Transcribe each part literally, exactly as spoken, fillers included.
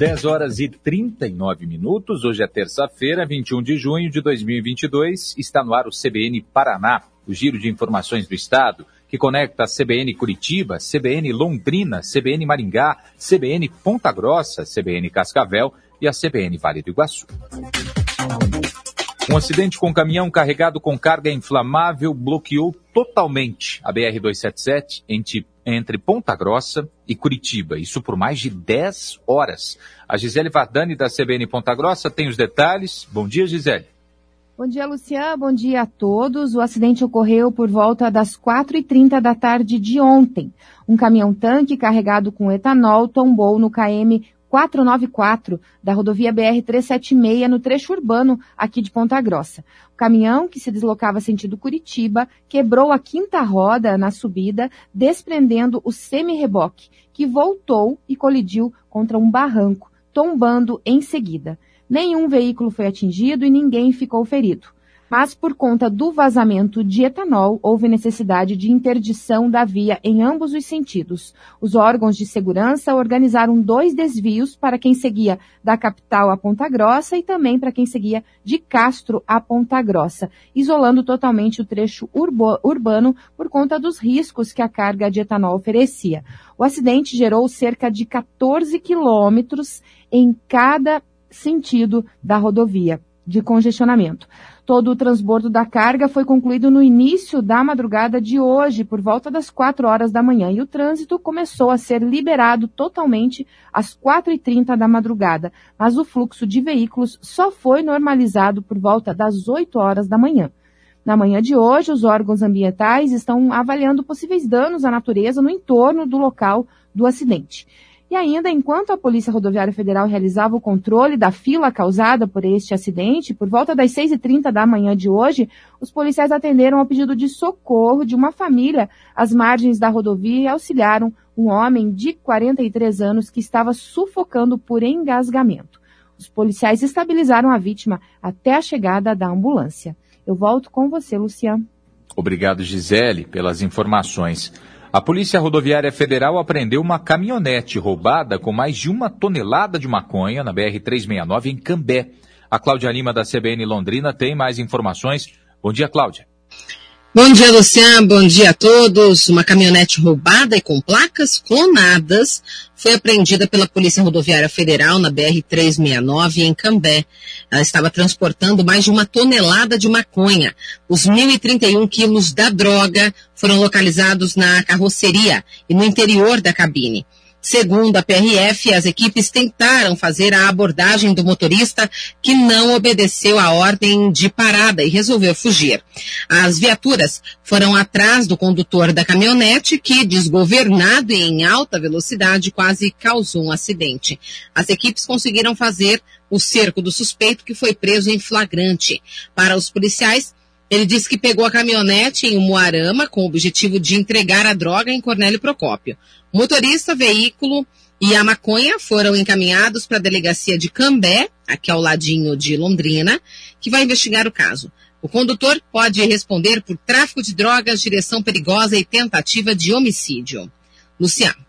dez horas e trinta e nove minutos, hoje é terça-feira, vinte e um de junho de dois mil e vinte e dois, está no ar o C B N Paraná, o giro de informações do Estado, que conecta a C B N Curitiba, C B N Londrina, C B N Maringá, C B N Ponta Grossa, C B N Cascavel e a C B N Vale do Iguaçu. Um acidente com caminhão carregado com carga inflamável bloqueou totalmente a B R duzentos e setenta e sete entre, entre Ponta Grossa e Curitiba, isso por mais de dez horas. A Gisele Vardani, da C B N Ponta Grossa, tem os detalhes. Bom dia, Gisele. Bom dia, Luciano. Bom dia a todos. O acidente ocorreu por volta das quatro e trinta da tarde de ontem. Um caminhão-tanque carregado com etanol tombou no K M quatrocentos e noventa e quatro da rodovia B R trezentos e setenta e seis no trecho urbano aqui de Ponta Grossa. O caminhão, que se deslocava sentido Curitiba, quebrou a quinta roda na subida, desprendendo o semi-reboque, que voltou e colidiu contra um barranco, tombando em seguida. Nenhum veículo foi atingido e ninguém ficou ferido. Mas, por conta do vazamento de etanol, houve necessidade de interdição da via em ambos os sentidos. Os órgãos de segurança organizaram dois desvios para quem seguia da capital a Ponta Grossa e também para quem seguia de Castro a Ponta Grossa, isolando totalmente o trecho urbo, urbano por conta dos riscos que a carga de etanol oferecia. O acidente gerou cerca de quatorze quilômetros em cada sentido da rodovia de congestionamento. Todo o transbordo da carga foi concluído no início da madrugada de hoje, por volta das quatro horas da manhã, e o trânsito começou a ser liberado totalmente às quatro e trinta da madrugada, mas o fluxo de veículos só foi normalizado por volta das oito horas da manhã. Na manhã de hoje, os órgãos ambientais estão avaliando possíveis danos à natureza no entorno do local do acidente. E ainda, enquanto a Polícia Rodoviária Federal realizava o controle da fila causada por este acidente, por volta das seis e trinta da manhã de hoje, os policiais atenderam ao pedido de socorro de uma família às margens da rodovia e auxiliaram um homem de quarenta e três anos que estava sufocando por engasgamento. Os policiais estabilizaram a vítima até a chegada da ambulância. Eu volto com você, Luciano. Obrigado, Gisele, pelas informações. A Polícia Rodoviária Federal apreendeu uma caminhonete roubada com mais de uma tonelada de maconha na B R trezentos e sessenta e nove em Cambé. A Cláudia Lima, da C B N Londrina, tem mais informações. Bom dia, Cláudia. Bom dia, Luciano. Bom dia a todos. Uma caminhonete roubada e com placas clonadas foi apreendida pela Polícia Rodoviária Federal na B R trezentos e sessenta e nove em Cambé. Ela estava transportando mais de uma tonelada de maconha. Os mil e trinta e um quilos da droga foram localizados na carroceria e no interior da cabine. Segundo a P R F, as equipes tentaram fazer a abordagem do motorista que não obedeceu a ordem de parada e resolveu fugir. As viaturas foram atrás do condutor da caminhonete que, desgovernado e em alta velocidade, quase causou um acidente. As equipes conseguiram fazer o cerco do suspeito, que foi preso em flagrante. Para os policiais, ele disse que pegou a caminhonete em Umuarama com o objetivo de entregar a droga em Cornélio Procópio. O motorista, veículo e a maconha foram encaminhados para a delegacia de Cambé, aqui ao ladinho de Londrina, que vai investigar o caso. O condutor pode responder por tráfico de drogas, direção perigosa e tentativa de homicídio. Luciano.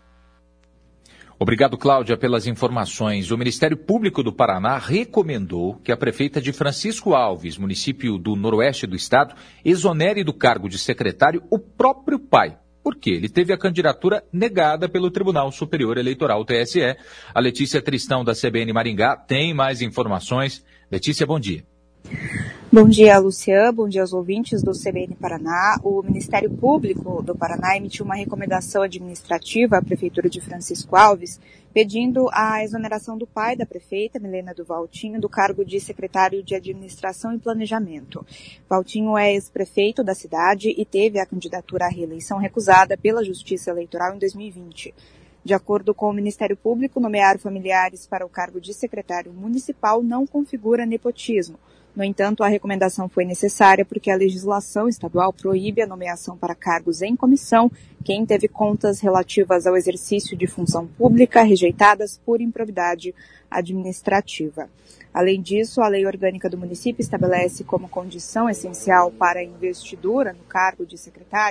Obrigado, Cláudia, pelas informações. O Ministério Público do Paraná recomendou que a prefeita de Francisco Alves, município do noroeste do estado, exonere do cargo de secretário o próprio pai. Por quê? Ele teve a candidatura negada pelo Tribunal Superior Eleitoral, T S E. A Letícia Tristão, da C B N Maringá, tem mais informações. Letícia, bom dia. Bom dia, Luciano. Bom dia aos ouvintes do C B N Paraná. O Ministério Público do Paraná emitiu uma recomendação administrativa à Prefeitura de Francisco Alves, pedindo a exoneração do pai da prefeita, Milena do Valtinho, do cargo de secretário de Administração e Planejamento. Valtinho é ex-prefeito da cidade e teve a candidatura à reeleição recusada pela Justiça Eleitoral em dois mil e vinte. De acordo com o Ministério Público, nomear familiares para o cargo de secretário municipal não configura nepotismo. No entanto, a recomendação foi necessária porque a legislação estadual proíbe a nomeação para cargos em comissão quem teve contas relativas ao exercício de função pública rejeitadas por improbidade administrativa. Além disso, a lei orgânica do município estabelece como condição essencial para a investidura no cargo de secretário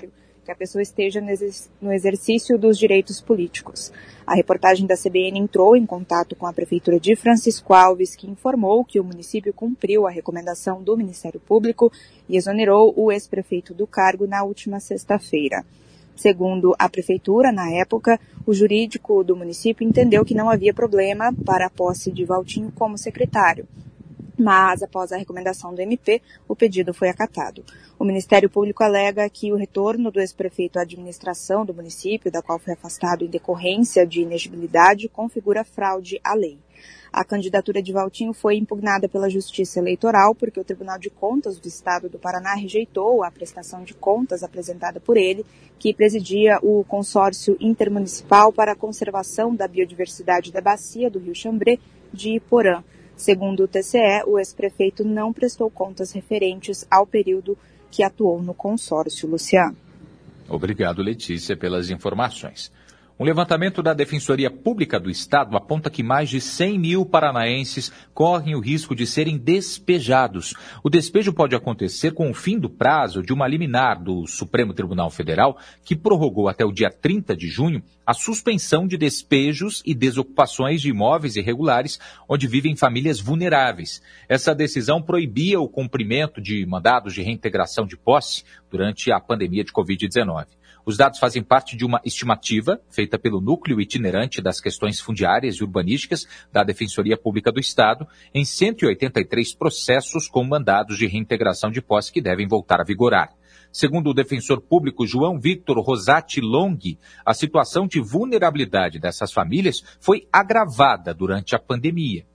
que a pessoa esteja no exercício dos direitos políticos. A reportagem da C B N entrou em contato com a Prefeitura de Francisco Alves, que informou que o município cumpriu a recomendação do Ministério Público e exonerou o ex-prefeito do cargo na última sexta-feira. Segundo a Prefeitura, na época, o jurídico do município entendeu que não havia problema para a posse de Valtinho como secretário. Mas, após a recomendação do M P, o pedido foi acatado. O Ministério Público alega que o retorno do ex-prefeito à administração do município, da qual foi afastado em decorrência de inegibilidade, configura fraude à lei. A candidatura de Valtinho foi impugnada pela Justiça Eleitoral porque o Tribunal de Contas do Estado do Paraná rejeitou a prestação de contas apresentada por ele, que presidia o Consórcio Intermunicipal para a Conservação da Biodiversidade da Bacia do Rio Xambrê de Iporã. Segundo o T C E, o ex-prefeito não prestou contas referentes ao período que atuou no consórcio. Luciano. Obrigado, Letícia, pelas informações. Um levantamento da Defensoria Pública do Estado aponta que mais de cem mil paranaenses correm o risco de serem despejados. O despejo pode acontecer com o fim do prazo de uma liminar do Supremo Tribunal Federal, que prorrogou até o dia trinta de junho a suspensão de despejos e desocupações de imóveis irregulares onde vivem famílias vulneráveis. Essa decisão proibia o cumprimento de mandados de reintegração de posse durante a pandemia de covid dezenove. Os dados fazem parte de uma estimativa feita pelo Núcleo Itinerante das Questões Fundiárias e Urbanísticas da Defensoria Pública do Estado em cento e oitenta e três processos com mandados de reintegração de posse que devem voltar a vigorar. Segundo o defensor público João Victor Rosati Long, a situação de vulnerabilidade dessas famílias foi agravada durante a pandemia.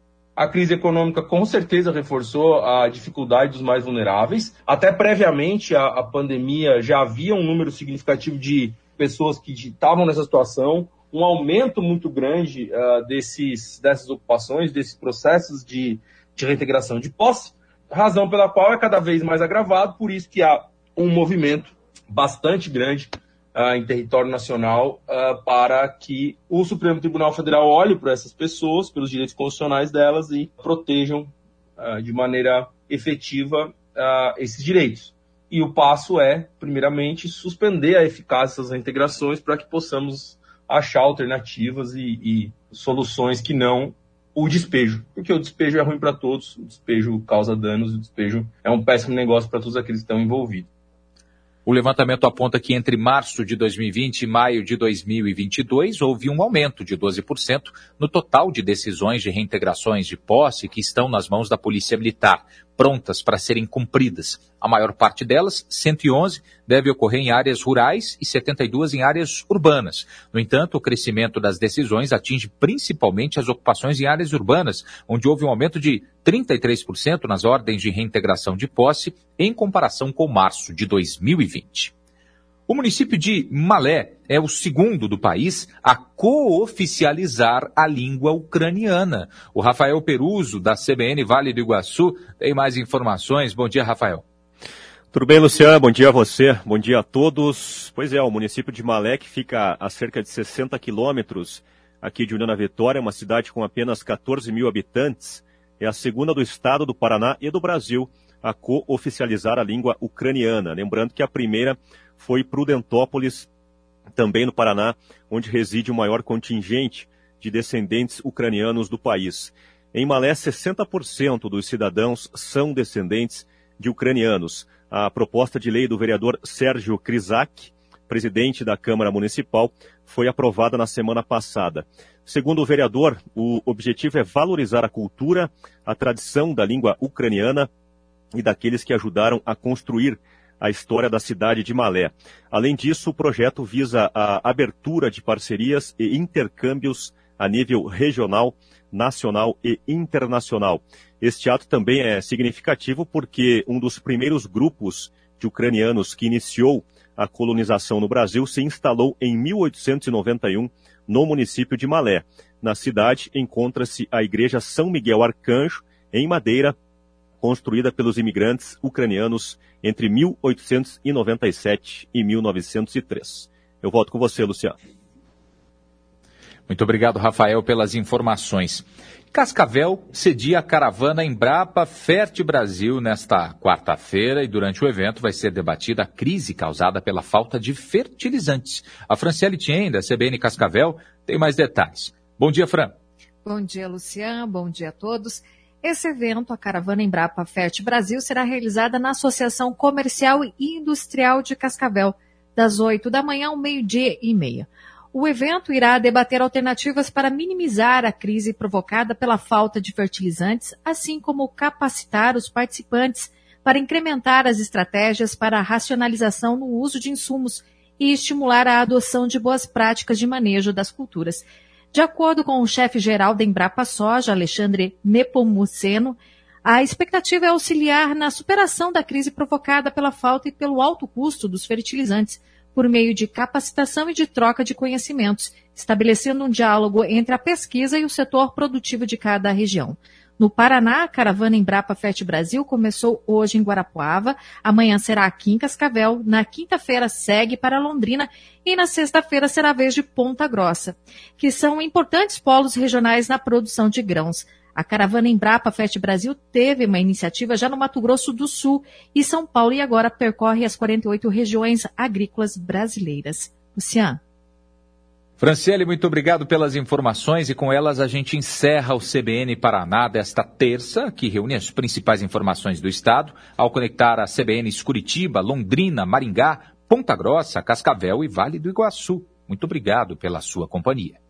A crise econômica com certeza reforçou a dificuldade dos mais vulneráveis. Até previamente à, à pandemia já havia um número significativo de pessoas que estavam nessa situação, um aumento muito grande uh, desses, dessas ocupações, desses processos de, de reintegração de posse, razão pela qual é cada vez mais agravado, por isso que há um movimento bastante grande Uh, em território nacional uh, para que o Supremo Tribunal Federal olhe para essas pessoas, pelos direitos constitucionais delas e protejam uh, de maneira efetiva uh, esses direitos. E o passo é, primeiramente, suspender a eficácia dessas reintegrações para que possamos achar alternativas e, e soluções que não o despejo. Porque o despejo é ruim para todos, o despejo causa danos, o despejo é um péssimo negócio para todos aqueles que estão envolvidos. O levantamento aponta que entre março de dois mil e vinte e maio de dois mil e vinte e dois houve um aumento de doze por cento no total de decisões de reintegrações de posse que estão nas mãos da Polícia Militar, prontas para serem cumpridas. A maior parte delas, cento e onze, deve ocorrer em áreas rurais e setenta e duas em áreas urbanas. No entanto, o crescimento das decisões atinge principalmente as ocupações em áreas urbanas, onde houve um aumento de trinta e três por cento nas ordens de reintegração de posse em comparação com março de dois mil e vinte. O município de Malé é o segundo do país a cooficializar a língua ucraniana. O Rafael Peruso, da C B N Vale do Iguaçu, tem mais informações. Bom dia, Rafael. Tudo bem, Luciano? Bom dia a você. Bom dia a todos. Pois é, o município de Malé, que fica a cerca de sessenta quilômetros aqui de União da Vitória, uma cidade com apenas quatorze mil habitantes, é a segunda do estado do Paraná e do Brasil a cooficializar a língua ucraniana. Lembrando que a primeira foi Prudentópolis, também no Paraná, onde reside o maior contingente de descendentes ucranianos do país. Em Malé, sessenta por cento dos cidadãos são descendentes de ucranianos. A proposta de lei do vereador Sérgio Krisak, presidente da Câmara Municipal, foi aprovada na semana passada. Segundo o vereador, o objetivo é valorizar a cultura, a tradição da língua ucraniana e daqueles que ajudaram a construir a história da cidade de Malé. Além disso, o projeto visa a abertura de parcerias e intercâmbios a nível regional, nacional e internacional. Este ato também é significativo porque um dos primeiros grupos de ucranianos que iniciou a colonização no Brasil se instalou em mil oitocentos e noventa e um no município de Malé. Na cidade encontra-se a Igreja São Miguel Arcanjo, em madeira, construída pelos imigrantes ucranianos entre mil oitocentos e noventa e sete e mil novecentos e três. Eu volto com você, Luciano. Muito obrigado, Rafael, pelas informações. Cascavel cedia a caravana Embrapa Fert Brasil nesta quarta-feira e durante o evento vai ser debatida a crise causada pela falta de fertilizantes. A Franciele Tien, da C B N Cascavel, tem mais detalhes. Bom dia, Fran. Bom dia, Luciano. Bom dia a todos. Esse evento, a caravana Embrapa Fert Brasil, será realizada na Associação Comercial e Industrial de Cascavel, das oito da manhã ao meio-dia e meia. O evento irá debater alternativas para minimizar a crise provocada pela falta de fertilizantes, assim como capacitar os participantes para incrementar as estratégias para a racionalização no uso de insumos e estimular a adoção de boas práticas de manejo das culturas. De acordo com o chefe-geral da Embrapa Soja, Alexandre Nepomuceno, a expectativa é auxiliar na superação da crise provocada pela falta e pelo alto custo dos fertilizantes, por meio de capacitação e de troca de conhecimentos, estabelecendo um diálogo entre a pesquisa e o setor produtivo de cada região. No Paraná, a caravana Embrapa Fert Brasil começou hoje em Guarapuava, amanhã será aqui em Cascavel, na quinta-feira segue para Londrina e na sexta-feira será a vez de Ponta Grossa, que são importantes polos regionais na produção de grãos. A caravana Embrapa Fert Brasil teve uma iniciativa já no Mato Grosso do Sul e São Paulo e agora percorre as quarenta e oito regiões agrícolas brasileiras. Luciano. Franciele, muito obrigado pelas informações e com elas a gente encerra o C B N Paraná desta terça, que reúne as principais informações do estado, ao conectar a C B Ns Curitiba, Londrina, Maringá, Ponta Grossa, Cascavel e Vale do Iguaçu. Muito obrigado pela sua companhia.